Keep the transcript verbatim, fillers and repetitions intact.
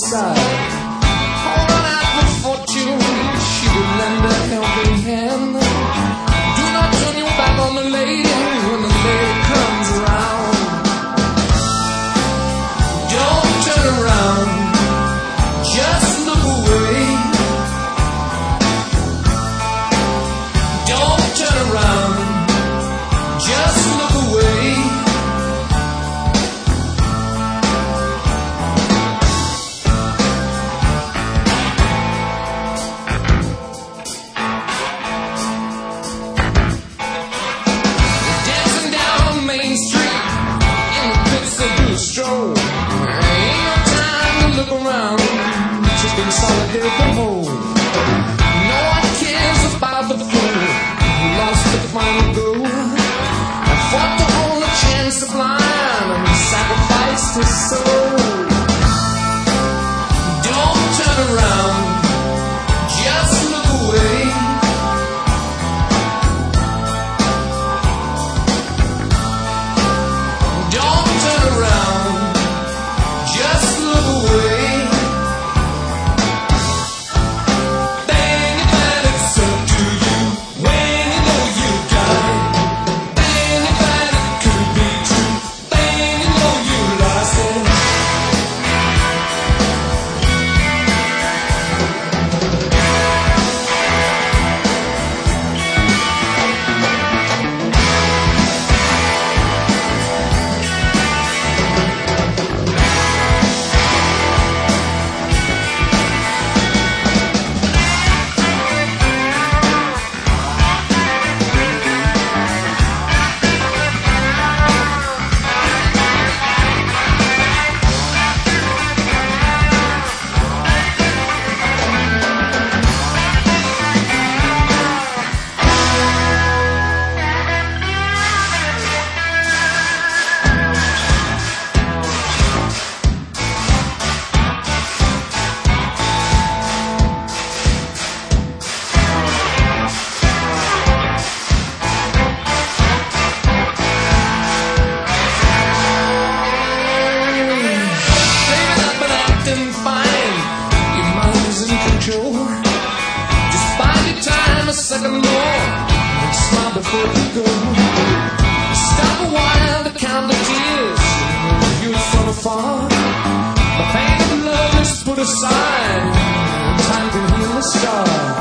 side. Holding out for fortune, she would lend a helping hand. Do not turn your back on the lady when the lady comes around. Don't turn around, just look away. Don't turn around, just look away. Dancing down Main Street in the pits of blue stroll. Ain't no time to look around, just in solitary from home. No one cares about the fool who lost the final goal. I fought to hold a chance sublime and sacrificed his soul. Don't turn around, just look away. Don't turn around, just look away. Bang it that it's up to you when you know you got it. Bang it that it could be true. Bang you know you lost it. Baby, I've been acting fine. Your mind is in control. Just bide your time a second more and smile before you go. Stop a while to count the tears you from afar. The pain of love is put aside. Time can heal the scar.